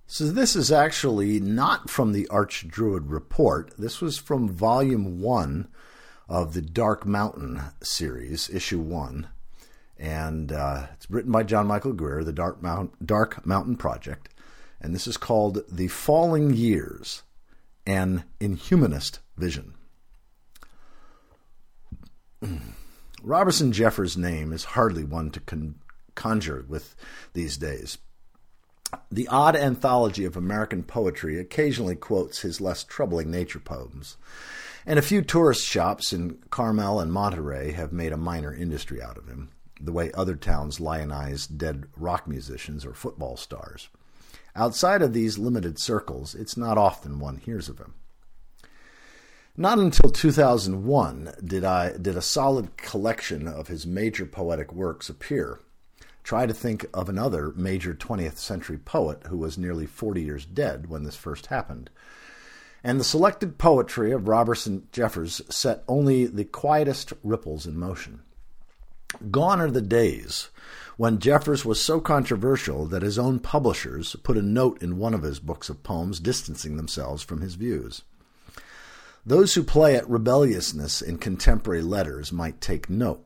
So this is actually not from the Archdruid Report. This was from Volume 1 of the Dark Mountain series, Issue 1. And it's written by John Michael Greer, the Dark Mountain Project. And this is called The Falling Years, an Inhumanist Vision. Robertson Jeffers' name is hardly one to conjure with these days. The odd anthology of American poetry occasionally quotes his less troubling nature poems, and a few tourist shops in Carmel and Monterey have made a minor industry out of him, the way other towns lionize dead rock musicians or football stars. Outside of these limited circles, it's not often one hears of him. Not until 2001 did a solid collection of his major poetic works appear. Try to think of another major 20th century poet who was nearly 40 years dead when this first happened. And the selected poetry of Robertson Jeffers set only the quietest ripples in motion. Gone are the days when Jeffers was so controversial that his own publishers put a note in one of his books of poems distancing themselves from his views. Those who play at rebelliousness in contemporary letters might take note.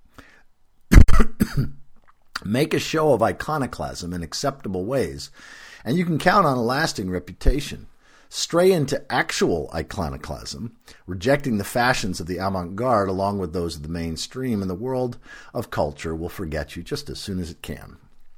Make a show of iconoclasm in acceptable ways, and you can count on a lasting reputation. Stray into actual iconoclasm, rejecting the fashions of the avant-garde along with those of the mainstream, and the world of culture will forget you just as soon as it can.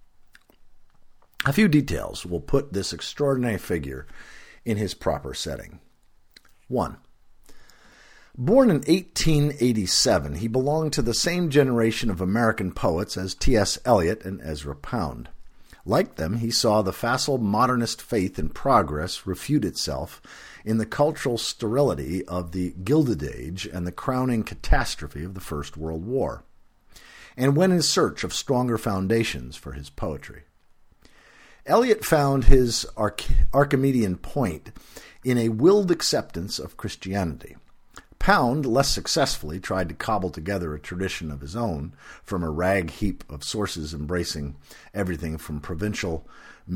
A few details will put this extraordinary figure in his proper setting. 1. Born in 1887, he belonged to the same generation of American poets as T.S. Eliot and Ezra Pound. Like them, he saw the facile modernist faith in progress refute itself in the cultural sterility of the Gilded Age and the crowning catastrophe of the First World War, and went in search of stronger foundations for his poetry. Eliot found his Archimedean point in a willed acceptance of Christianity. Pound, less successfully, tried to cobble together a tradition of his own from a rag heap of sources embracing everything from provincial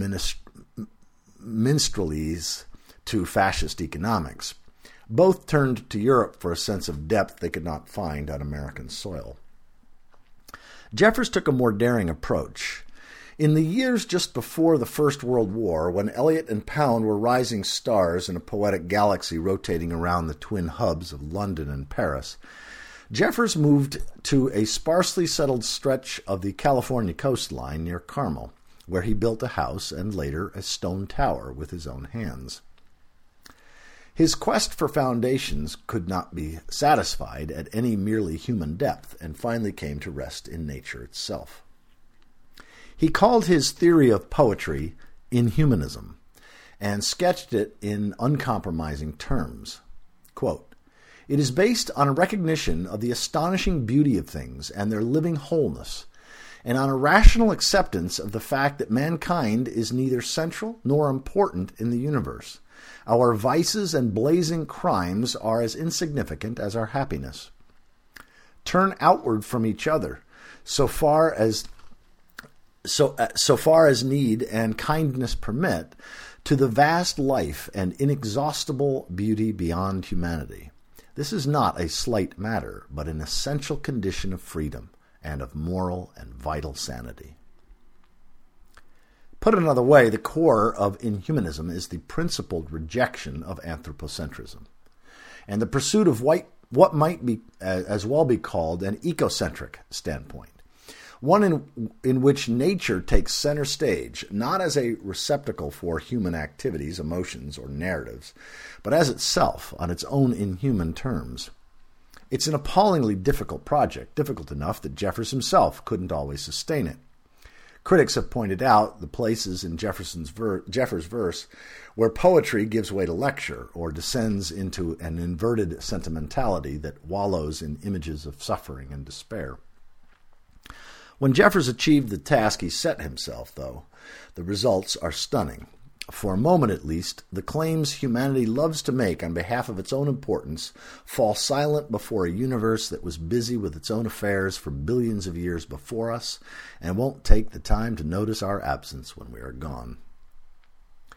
minstrelsies to fascist economics. Both turned to Europe for a sense of depth they could not find on American soil. Jeffers took a more daring approach. In the years just before the First World War, when Eliot and Pound were rising stars in a poetic galaxy rotating around the twin hubs of London and Paris, Jeffers moved to a sparsely settled stretch of the California coastline near Carmel, where he built a house and later a stone tower with his own hands. His quest for foundations could not be satisfied at any merely human depth, and finally came to rest in nature itself. He called his theory of poetry inhumanism and sketched it in uncompromising terms. Quote, "It is based on a recognition of the astonishing beauty of things and their living wholeness, and on a rational acceptance of the fact that mankind is neither central nor important in the universe. Our vices and blazing crimes are as insignificant as our happiness. Turn outward from each other, so far as need and kindness permit, to the vast life and inexhaustible beauty beyond humanity. This is not a slight matter, but an essential condition of freedom and of moral and vital sanity." Put another way, the core of inhumanism is the principled rejection of anthropocentrism and the pursuit of what might be as well be called an ecocentric standpoint. One in which nature takes center stage, not as a receptacle for human activities, emotions, or narratives, but as itself, on its own inhuman terms. It's an appallingly difficult project, difficult enough that Jeffers himself couldn't always sustain it. Critics have pointed out the places in Jeffers' verse where poetry gives way to lecture or descends into an inverted sentimentality that wallows in images of suffering and despair. When Jeffers achieved the task he set himself, though, the results are stunning. For a moment at least, the claims humanity loves to make on behalf of its own importance fall silent before a universe that was busy with its own affairs for billions of years before us and won't take the time to notice our absence when we are gone.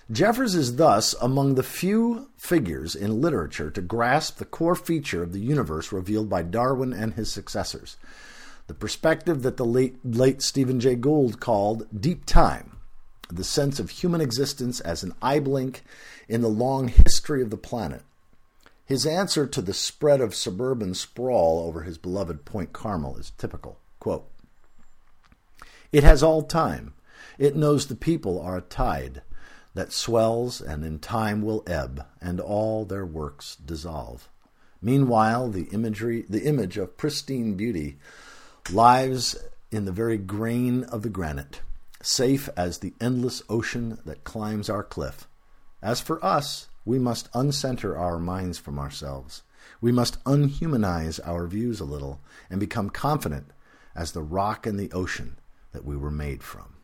Jeffers is thus among the few figures in literature to grasp the core feature of the universe revealed by Darwin and his successors, the perspective that the late Stephen Jay Gould called deep time, the sense of human existence as an eye blink in the long history of the planet. His answer to the spread of suburban sprawl over his beloved Point Carmel is typical. Quote, "It has all time. It knows the people are a tide that swells and in time will ebb, and all their works dissolve. Meanwhile, the image of pristine beauty lies in the very grain of the granite, safe as the endless ocean that climbs our cliff. As for us, we must uncenter our minds from ourselves. We must unhumanize our views a little and become confident as the rock in the ocean that we were made from."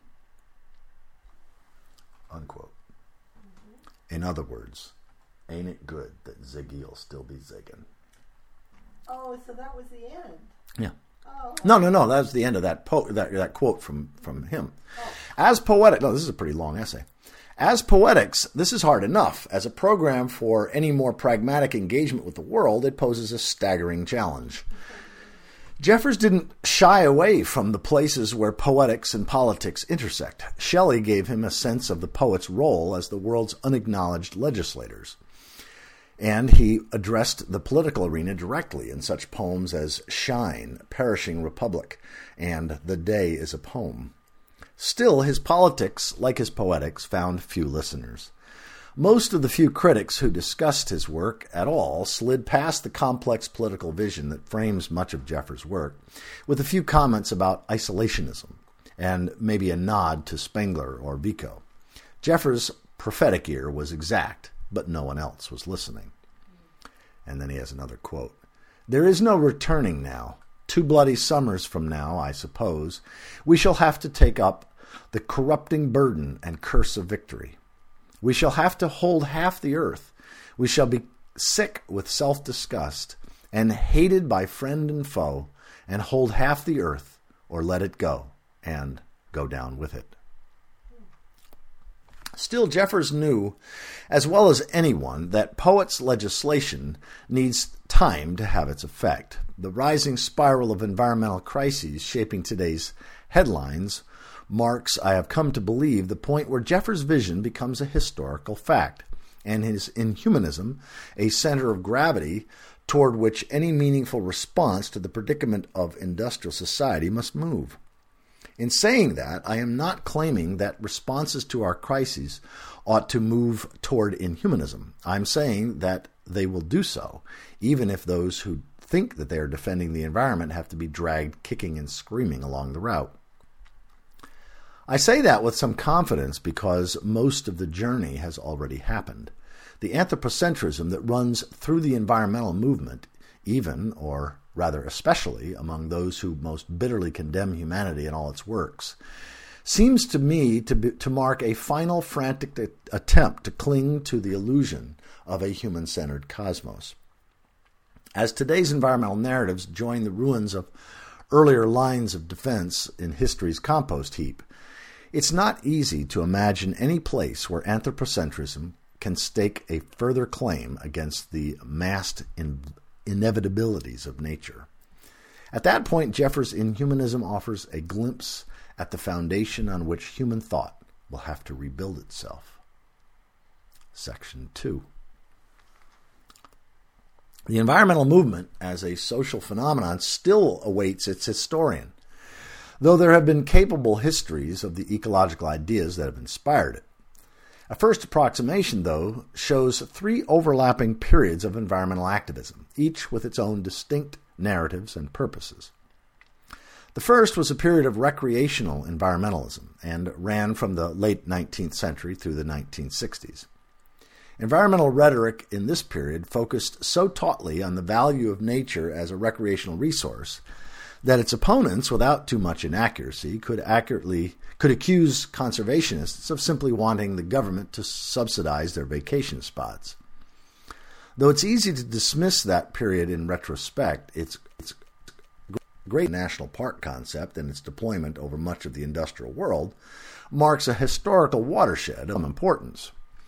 Unquote. In other words, ain't it good that Ziggy'll still be zigging? Oh, so that was the end. Yeah. Oh. No. That was the end of that quote from him. Oh. As poetic, no, this is a pretty long essay. As poetics, this is hard enough. As a program for any more pragmatic engagement with the world, it poses a staggering challenge. Jeffers didn't shy away from the places where poetics and politics intersect. Shelley gave him a sense of the poet's role as the world's unacknowledged legislators. And he addressed the political arena directly in such poems as Shine, Perishing Republic, and The Day is a Poem. Still, his politics, like his poetics, found few listeners. Most of the few critics who discussed his work at all slid past the complex political vision that frames much of Jeffers' work, with a few comments about isolationism and maybe a nod to Spengler or Vico. Jeffers' prophetic ear was exact, but no one else was listening. And then he has another quote. "There is no returning now. 2 bloody summers from now, I suppose, we shall have to take up the corrupting burden and curse of victory. We shall have to hold half the earth. We shall be sick with self-disgust and hated by friend and foe, and hold half the earth or let it go and go down with it." Still, Jeffers knew, as well as anyone, that poets' legislation needs time to have its effect. The rising spiral of environmental crises shaping today's headlines marks, I have come to believe, the point where Jeffers' vision becomes a historical fact, and his inhumanism a center of gravity toward which any meaningful response to the predicament of industrial society must move. In saying that, I am not claiming that responses to our crises ought to move toward inhumanism. I'm saying that they will do so, even if those who think that they are defending the environment have to be dragged kicking and screaming along the route. I say that with some confidence because most of the journey has already happened. The anthropocentrism that runs through the environmental movement, even, or rather especially, among those who most bitterly condemn humanity and all its works, seems to me to mark a final frantic attempt to cling to the illusion of a human-centered cosmos. As today's environmental narratives join the ruins of earlier lines of defense in history's compost heap, it's not easy to imagine any place where anthropocentrism can stake a further claim against the massed inevitabilities of nature. At that point, Jeffers' inhumanism offers a glimpse at the foundation on which human thought will have to rebuild itself. Section 2. The environmental movement as a social phenomenon still awaits its historian, though there have been capable histories of the ecological ideas that have inspired it. A first approximation, though, shows 3 overlapping periods of environmental activism, each with its own distinct narratives and purposes. The first was a period of recreational environmentalism and ran from the late 19th century through the 1960s. Environmental rhetoric in this period focused so tautly on the value of nature as a recreational resource that its opponents, without too much inaccuracy, could accuse conservationists of simply wanting the government to subsidize their vacation spots. Though it's easy to dismiss that period in retrospect, its great national park concept and its deployment over much of the industrial world marks a historical watershed of importance.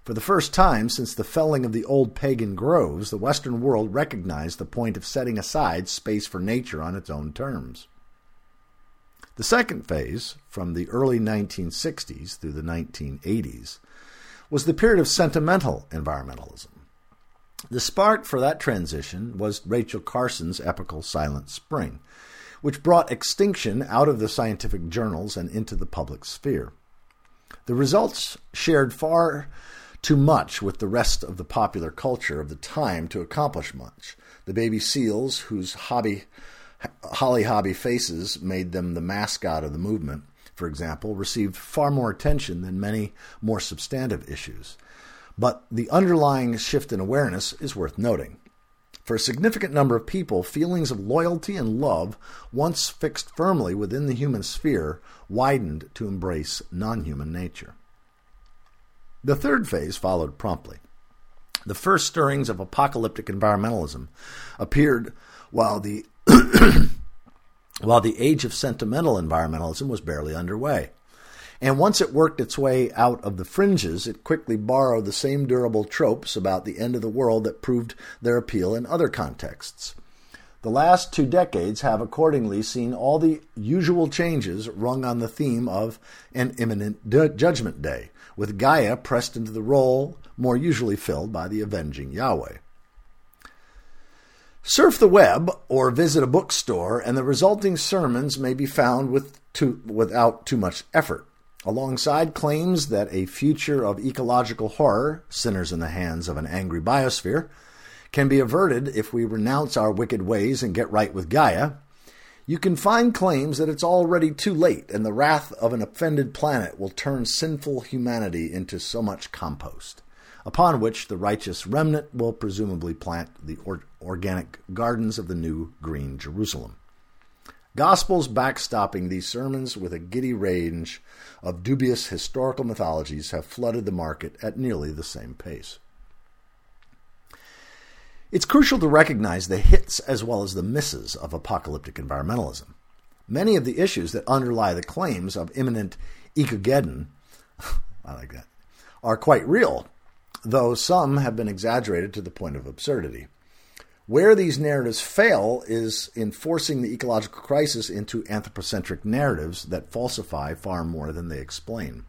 For the first time since the felling of the old pagan groves, the Western world recognized the point of setting aside space for nature on its own terms. The second phase, from the early 1960s through the 1980s, was the period of sentimental environmentalism. The spark for that transition was Rachel Carson's epical Silent Spring, which brought extinction out of the scientific journals and into the public sphere. The results shared far too much with the rest of the popular culture of the time to accomplish much. The baby seals, whose holly hobby faces made them the mascot of the movement, for example, received far more attention than many more substantive issues. But the underlying shift in awareness is worth noting. For a significant number of people, feelings of loyalty and love, once fixed firmly within the human sphere, widened to embrace non-human nature. The third phase followed promptly. The first stirrings of apocalyptic environmentalism appeared while the age of sentimental environmentalism was barely underway. And once it worked its way out of the fringes, it quickly borrowed the same durable tropes about the end of the world that proved their appeal in other contexts. The last 2 decades have accordingly seen all the usual changes rung on the theme of an imminent judgment day, with Gaia pressed into the role more usually filled by the avenging Yahweh. Surf the web or visit a bookstore, and the resulting sermons may be found without too much effort. Alongside claims that a future of ecological horror, sinners in the hands of an angry biosphere, can be averted if we renounce our wicked ways and get right with Gaia, you can find claims that it's already too late and the wrath of an offended planet will turn sinful humanity into so much compost, upon which the righteous remnant will presumably plant the organic gardens of the new green Jerusalem. Gospels backstopping these sermons with a giddy range of dubious historical mythologies have flooded the market at nearly the same pace. It's crucial to recognize the hits as well as the misses of apocalyptic environmentalism. Many of the issues that underlie the claims of imminent ecogeddon, I like that, are quite real, though some have been exaggerated to the point of absurdity. Where these narratives fail is in forcing the ecological crisis into anthropocentric narratives that falsify far more than they explain.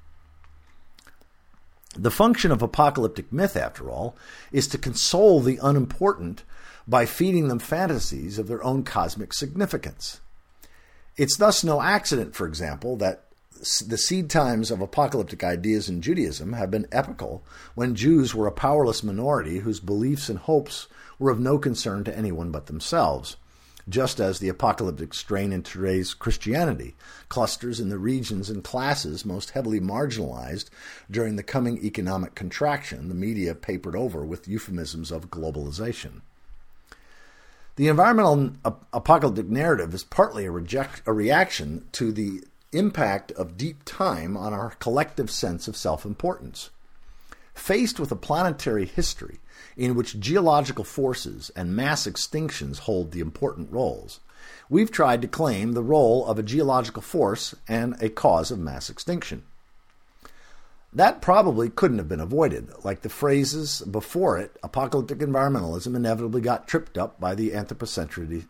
The function of apocalyptic myth, after all, is to console the unimportant by feeding them fantasies of their own cosmic significance. It's thus no accident, for example, that the seed times of apocalyptic ideas in Judaism have been epical when Jews were a powerless minority whose beliefs and hopes were of no concern to anyone but themselves, just as the apocalyptic strain in today's Christianity clusters in the regions and classes most heavily marginalized during the coming economic contraction the media papered over with euphemisms of globalization. The environmental apocalyptic narrative is partly a reaction to the impact of deep time on our collective sense of self-importance. Faced with a planetary history in which geological forces and mass extinctions hold the important roles, we've tried to claim the role of a geological force and a cause of mass extinction. That probably couldn't have been avoided. Like the phrases before it, apocalyptic environmentalism inevitably got tripped up by the anthropocentricity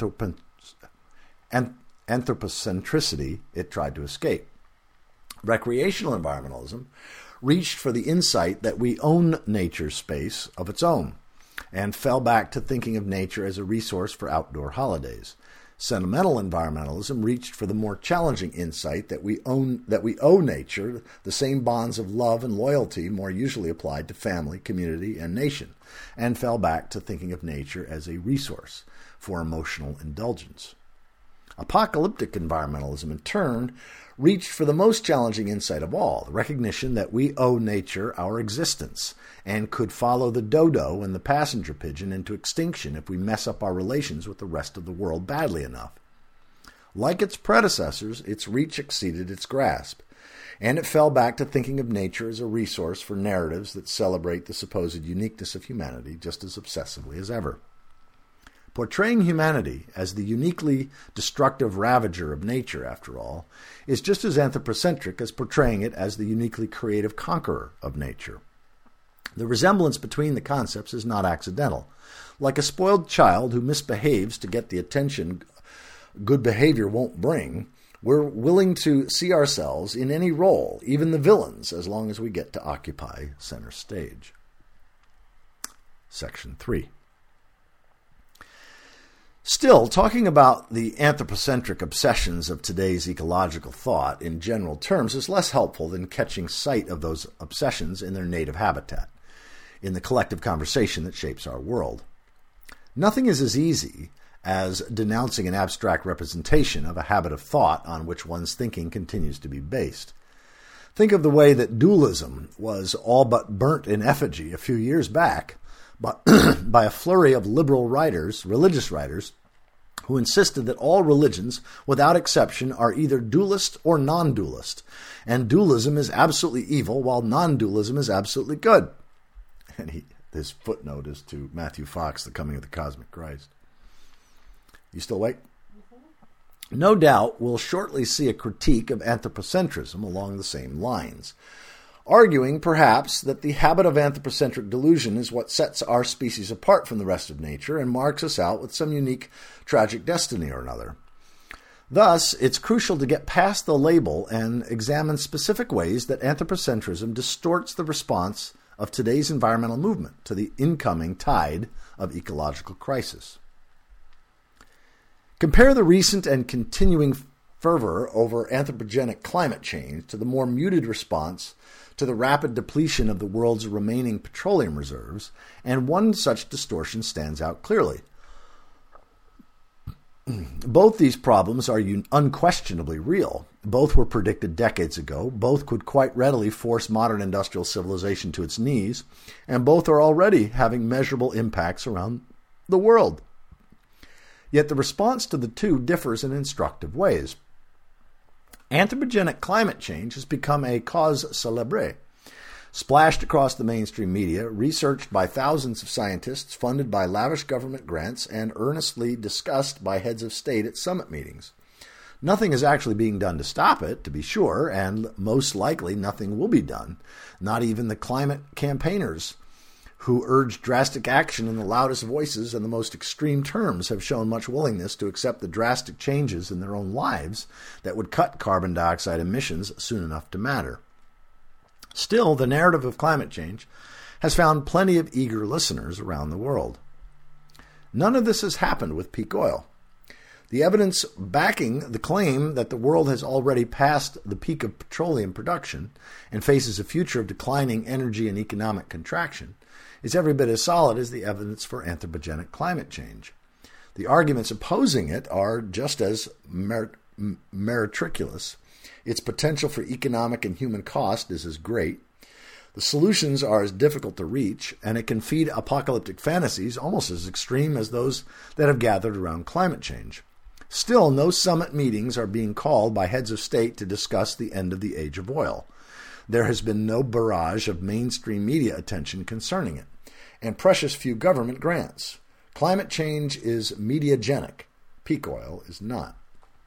it tried to escape. Recreational environmentalism reached for the insight that we own nature's space of its own, and fell back to thinking of nature as a resource for outdoor holidays. Sentimental environmentalism reached for the more challenging insight that we owe nature the same bonds of love and loyalty more usually applied to family, community, and nation, and fell back to thinking of nature as a resource for emotional indulgence. Apocalyptic environmentalism, in turn, reached for the most challenging insight of all, the recognition that we owe nature our existence and could follow the dodo and the passenger pigeon into extinction if we mess up our relations with the rest of the world badly enough. Like its predecessors, its reach exceeded its grasp, and it fell back to thinking of nature as a resource for narratives that celebrate the supposed uniqueness of humanity just as obsessively as ever. Portraying humanity as the uniquely destructive ravager of nature, after all, is just as anthropocentric as portraying it as the uniquely creative conqueror of nature. The resemblance between the concepts is not accidental. Like a spoiled child who misbehaves to get the attention good behavior won't bring, we're willing to see ourselves in any role, even the villains, as long as we get to occupy center stage. Section 3. Still, talking about the anthropocentric obsessions of today's ecological thought in general terms is less helpful than catching sight of those obsessions in their native habitat, in the collective conversation that shapes our world. Nothing is as easy as denouncing an abstract representation of a habit of thought on which one's thinking continues to be based. Think of the way that dualism was all but burnt in effigy a few years back by a flurry of liberal writers, religious writers, who insisted that all religions, without exception, are either dualist or non-dualist, and dualism is absolutely evil while non-dualism is absolutely good. And his footnote is to Matthew Fox, The Coming of the Cosmic Christ. You still awake? Mm-hmm. No doubt we'll shortly see a critique of anthropocentrism along the same lines, arguing perhaps that the habit of anthropocentric delusion is what sets our species apart from the rest of nature and marks us out with some unique tragic destiny or another. Thus, it's crucial to get past the label and examine specific ways that anthropocentrism distorts the response of today's environmental movement to the incoming tide of ecological crisis. Compare the recent and continuing fervor over anthropogenic climate change to the more muted response to the rapid depletion of the world's remaining petroleum reserves, and one such distortion stands out clearly. Both these problems are unquestionably real. Both were predicted decades ago. Both could quite readily force modern industrial civilization to its knees, and both are already having measurable impacts around the world. Yet the response to the two differs in instructive ways. Anthropogenic climate change has become a cause célèbre, splashed across the mainstream media, researched by thousands of scientists, funded by lavish government grants, and earnestly discussed by heads of state at summit meetings. Nothing is actually being done to stop it, to be sure, and most likely nothing will be done. Not even the climate campaigners who urge drastic action in the loudest voices and the most extreme terms have shown much willingness to accept the drastic changes in their own lives that would cut carbon dioxide emissions soon enough to matter. Still, the narrative of climate change has found plenty of eager listeners around the world. None of this has happened with peak oil. The evidence backing the claim that the world has already passed the peak of petroleum production and faces a future of declining energy and economic contraction is every bit as solid as the evidence for anthropogenic climate change. The arguments opposing it are just as meretricious. Its potential for economic and human cost is as great. The solutions are as difficult to reach, and it can feed apocalyptic fantasies almost as extreme as those that have gathered around climate change. Still, no summit meetings are being called by heads of state to discuss the end of the age of oil. There has been no barrage of mainstream media attention concerning it, and precious few government grants. Climate change is mediagenic. Peak oil is not.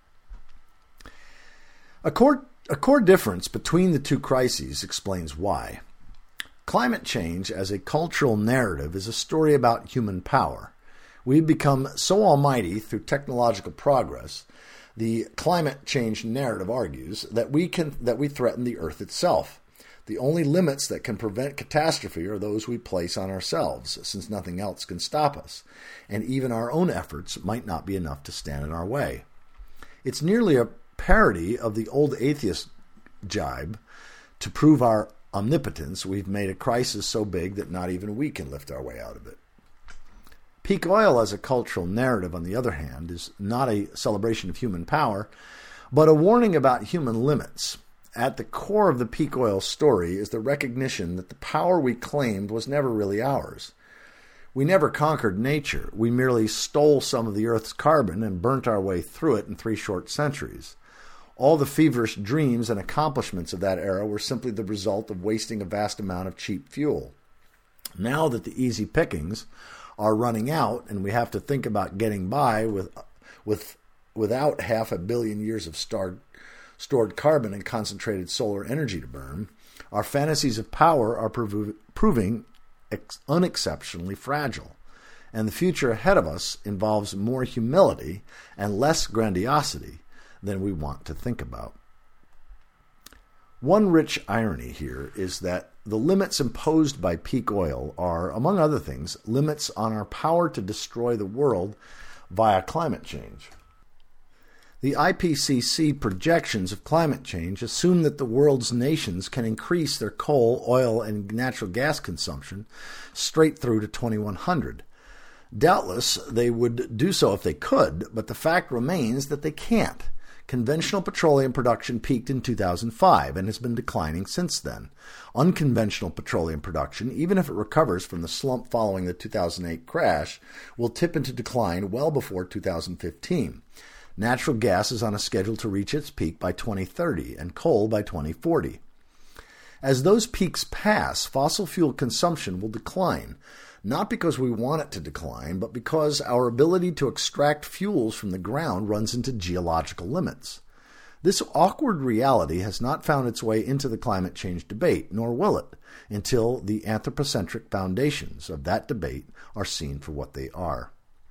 A core difference between the two crises explains why. Climate change as a cultural narrative is a story about human power. We've become so almighty through technological progress, the climate change narrative argues, that we threaten the earth itself. The only limits that can prevent catastrophe are those we place on ourselves, since nothing else can stop us, and even our own efforts might not be enough to stand in our way. It's nearly a parody of the old atheist jibe. To prove our omnipotence, we've made a crisis so big that not even we can lift our way out of it. Peak oil as a cultural narrative, on the other hand, is not a celebration of human power, but a warning about human limits. At the core of the peak oil story is the recognition that the power we claimed was never really ours. We never conquered nature. We merely stole some of the Earth's carbon and burnt our way through it in 3 short centuries. All the feverish dreams and accomplishments of that era were simply the result of wasting a vast amount of cheap fuel. Now that the easy pickings are running out and we have to think about getting by without 500 million years of stored carbon and concentrated solar energy to burn, our fantasies of power are proving unexceptionally fragile, and the future ahead of us involves more humility and less grandiosity than we want to think about. One rich irony here is that the limits imposed by peak oil are, among other things, limits on our power to destroy the world via climate change. The IPCC projections of climate change assume that the world's nations can increase their coal, oil, and natural gas consumption straight through to 2100. Doubtless, they would do so if they could, but the fact remains that they can't. Conventional petroleum production peaked in 2005 and has been declining since then. Unconventional petroleum production, even if it recovers from the slump following the 2008 crash, will tip into decline well before 2015. Natural gas is on a schedule to reach its peak by 2030 and coal by 2040. As those peaks pass, fossil fuel consumption will decline, not because we want it to decline, but because our ability to extract fuels from the ground runs into geological limits. This awkward reality has not found its way into the climate change debate, nor will it, until the anthropocentric foundations of that debate are seen for what they are.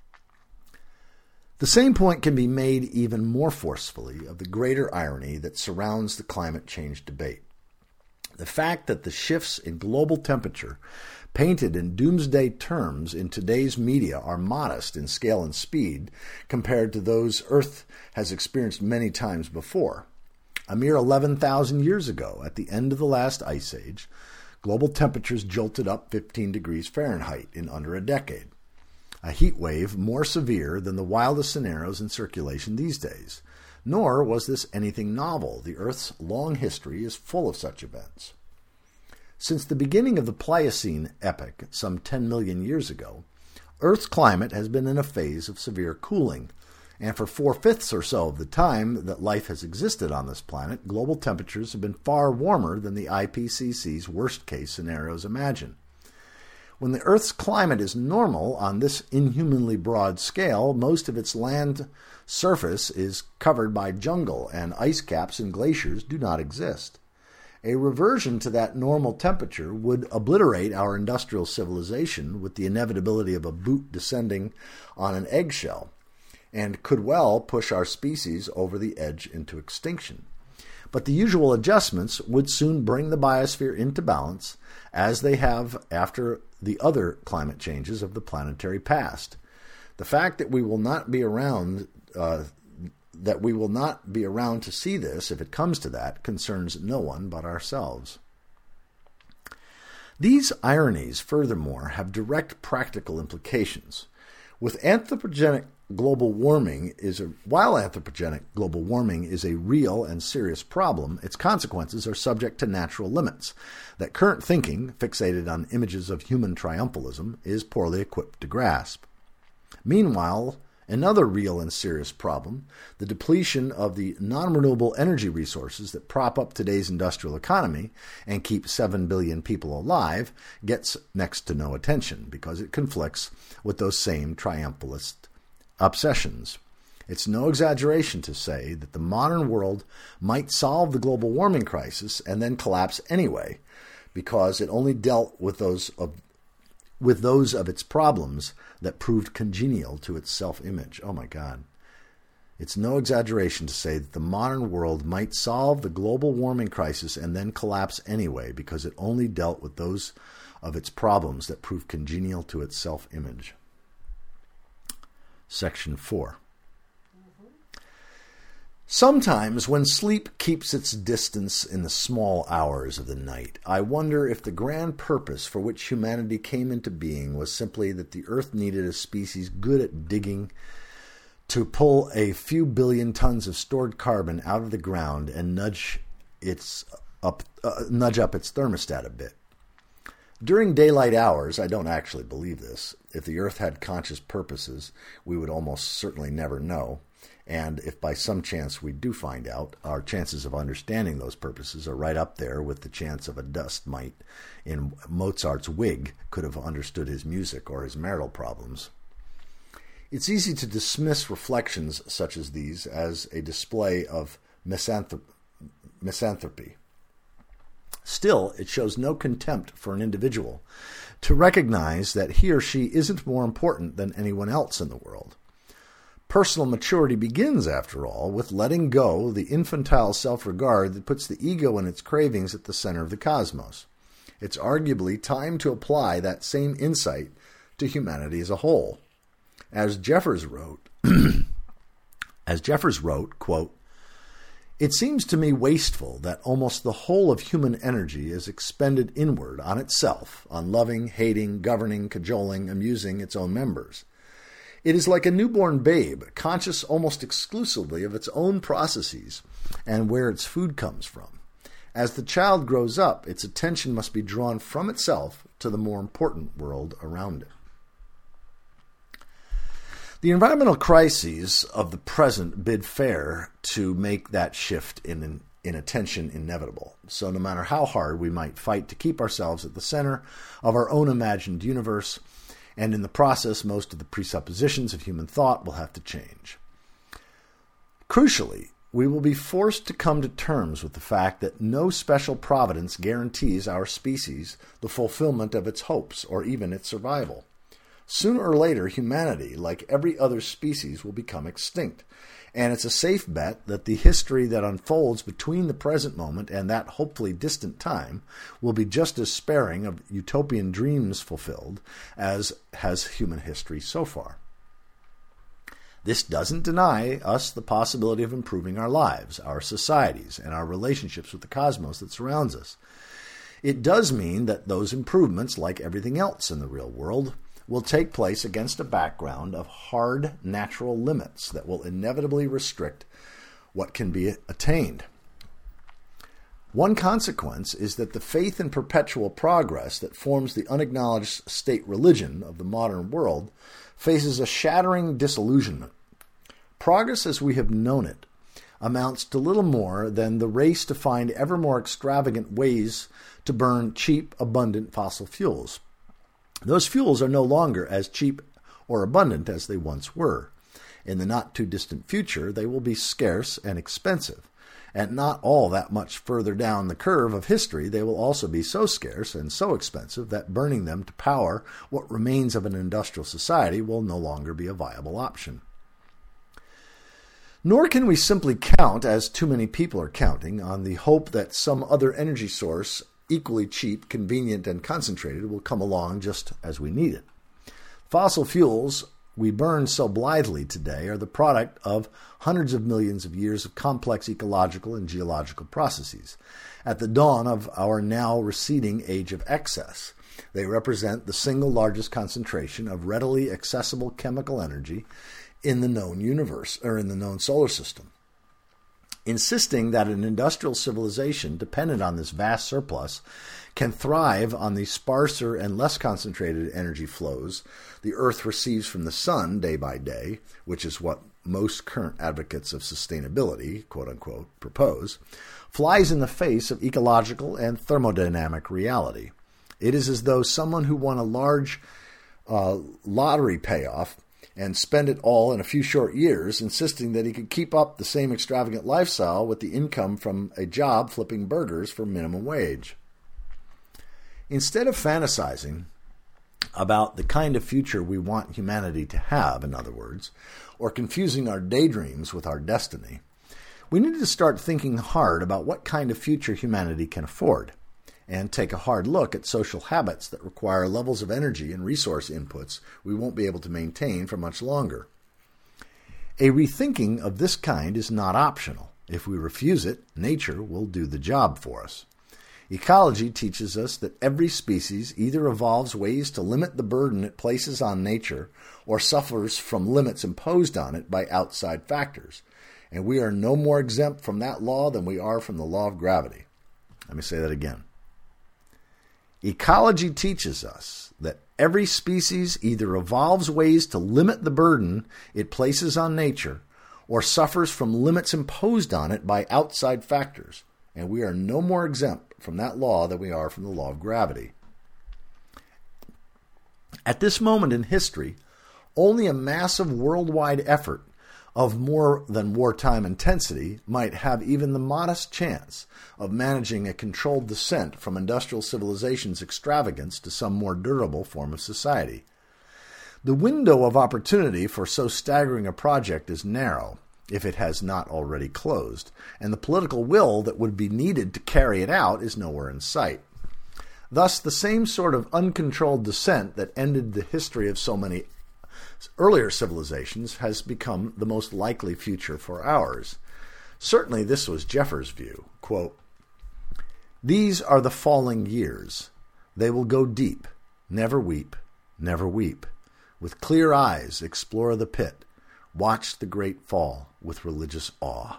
The same point can be made even more forcefully of the greater irony that surrounds the climate change debate. The fact that the shifts in global temperature painted in doomsday terms in today's media are modest in scale and speed compared to those Earth has experienced many times before. A mere 11,000 years ago, at the end of the last ice age, global temperatures jolted up 15 degrees Fahrenheit in under a decade, a heat wave more severe than the wildest scenarios in circulation these days. Nor was this anything novel. The Earth's long history is full of such events. Since the beginning of the Pliocene epoch, some 10 million years ago, Earth's climate has been in a phase of severe cooling, and for 4/5 or so of the time that life has existed on this planet, global temperatures have been far warmer than the IPCC's worst-case scenarios imagine. When the Earth's climate is normal on this inhumanly broad scale, most of its land surface is covered by jungle, and ice caps and glaciers do not exist. A reversion to that normal temperature would obliterate our industrial civilization with the inevitability of a boot descending on an eggshell, and could well push our species over the edge into extinction. But the usual adjustments would soon bring the biosphere into balance, as they have after the other climate changes of the planetary past. The fact that we will not be around to see this, if it comes to that, concerns no one but ourselves. These ironies, furthermore, have direct practical implications. While anthropogenic global warming is a real and serious problem, its consequences are subject to natural limits that current thinking, fixated on images of human triumphalism, is poorly equipped to grasp. Meanwhile, another real and serious problem, the depletion of the non-renewable energy resources that prop up today's industrial economy and keep 7 billion people alive, gets next to no attention because it conflicts with those same triumphalist obsessions. It's no exaggeration to say that the modern world might solve the global warming crisis and then collapse anyway, because it only dealt with those of its problems that proved congenial to its self-image. Oh my God. It's no exaggeration to say that the modern world might solve the global warming crisis and then collapse anyway, because it only dealt with those of its problems that proved congenial to its self-image. Section 4. Sometimes, when sleep keeps its distance in the small hours of the night, I wonder if the grand purpose for which humanity came into being was simply that the Earth needed a species good at digging to pull a few billion tons of stored carbon out of the ground and nudge up its thermostat a bit. During daylight hours, I don't actually believe this. If the Earth had conscious purposes, we would almost certainly never know. And if by some chance we do find out, our chances of understanding those purposes are right up there with the chance of a dust mite in Mozart's wig could have understood his music or his marital problems. It's easy to dismiss reflections such as these as a display of misanthropy. Still, it shows no contempt for an individual to recognize that he or she isn't more important than anyone else in the world. Personal maturity begins, after all, with letting go the infantile self-regard that puts the ego and its cravings at the center of the cosmos. It's arguably time to apply that same insight to humanity as a whole. As Jeffers wrote, quote, "It seems to me wasteful that almost the whole of human energy is expended inward on itself, on loving, hating, governing, cajoling, amusing its own members. It is like a newborn babe, conscious almost exclusively of its own processes and where its food comes from. As the child grows up, its attention must be drawn from itself to the more important world around it." The environmental crises of the present bid fair to make that shift in attention inevitable. So no matter how hard we might fight to keep ourselves at the center of our own imagined universe, and in the process most of the presuppositions of human thought will have to change. Crucially, we will be forced to come to terms with the fact that no special providence guarantees our species the fulfillment of its hopes or even its survival. Sooner or later, humanity, like every other species, will become extinct, and it's a safe bet that the history that unfolds between the present moment and that hopefully distant time will be just as sparing of utopian dreams fulfilled as has human history so far. This doesn't deny us the possibility of improving our lives, our societies, and our relationships with the cosmos that surrounds us. It does mean that those improvements, like everything else in the real world, will take place against a background of hard natural limits that will inevitably restrict what can be attained. One consequence is that the faith in perpetual progress that forms the unacknowledged state religion of the modern world faces a shattering disillusionment. Progress as we have known it amounts to little more than the race to find ever more extravagant ways to burn cheap, abundant fossil fuels. Those fuels are no longer as cheap or abundant as they once were. In the not-too-distant future, they will be scarce and expensive. And not all that much further down the curve of history, they will also be so scarce and so expensive that burning them to power what remains of an industrial society will no longer be a viable option. Nor can we simply count, as too many people are counting, on the hope that some other energy source equally cheap, convenient, and concentrated will come along just as we need it. Fossil fuels we burn so blithely today are the product of hundreds of millions of years of complex ecological and geological processes. At the dawn of our now receding age of excess, they represent the single largest concentration of readily accessible chemical energy in the known universe, or in the known solar system. Insisting that an industrial civilization dependent on this vast surplus can thrive on the sparser and less concentrated energy flows the Earth receives from the sun day by day, which is what most current advocates of sustainability, quote-unquote, propose, flies in the face of ecological and thermodynamic reality. It is as though someone who won a large lottery payoff and spend it all in a few short years, insisting that he could keep up the same extravagant lifestyle with the income from a job flipping burgers for minimum wage. Instead of fantasizing about the kind of future we want humanity to have, in other words, or confusing our daydreams with our destiny, we need to start thinking hard about what kind of future humanity can afford, and take a hard look at social habits that require levels of energy and resource inputs we won't be able to maintain for much longer. A rethinking of this kind is not optional. If we refuse it, nature will do the job for us. Ecology teaches us that every species either evolves ways to limit the burden it places on nature or suffers from limits imposed on it by outside factors, and we are no more exempt from that law than we are from the law of gravity. Let me say that again. Ecology teaches us that every species either evolves ways to limit the burden it places on nature or suffers from limits imposed on it by outside factors, and we are no more exempt from that law than we are from the law of gravity. At this moment in history, only a massive worldwide effort of more than wartime intensity might have even the modest chance of managing a controlled descent from industrial civilization's extravagance to some more durable form of society. The window of opportunity for so staggering a project is narrow, if it has not already closed, and the political will that would be needed to carry it out is nowhere in sight. Thus, the same sort of uncontrolled descent that ended the history of so many earlier civilizations has become the most likely future for ours. Certainly this was Jeffers' view. Quote, "These are the falling years. They will go deep, never weep, never weep. With clear eyes explore the pit. Watch the great fall with religious awe."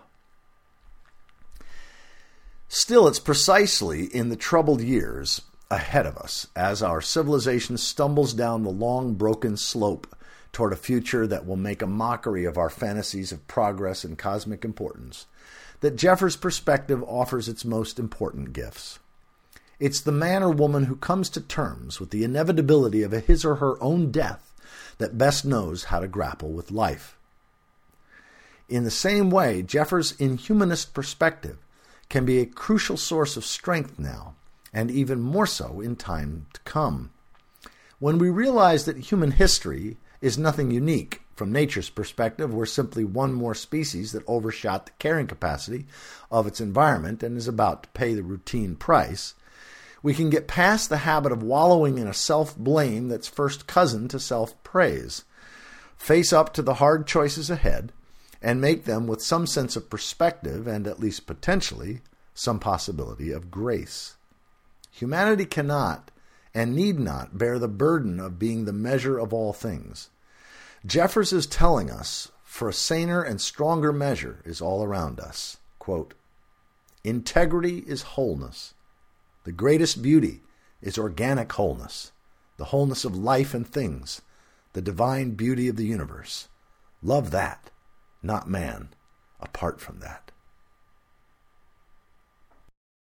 Still, it's precisely in the troubled years ahead of us, as our civilization stumbles down the long, broken slope toward a future that will make a mockery of our fantasies of progress and cosmic importance, that Jeffers' perspective offers its most important gifts. It's the man or woman who comes to terms with the inevitability of his or her own death that best knows how to grapple with life. In the same way, Jeffers' inhumanist perspective can be a crucial source of strength now, and even more so in time to come. When we realize that human history is nothing unique, from nature's perspective, we're simply one more species that overshot the carrying capacity of its environment and is about to pay the routine price, we can get past the habit of wallowing in a self-blame that's first cousin to self-praise, face up to the hard choices ahead, and make them with some sense of perspective and, at least potentially, some possibility of grace. Humanity cannot and need not bear the burden of being the measure of all things. Jeffers is telling us, for a saner and stronger measure is all around us. Quote, "Integrity is wholeness. The greatest beauty is organic wholeness, the wholeness of life and things, the divine beauty of the universe. Love that, not man, apart from that."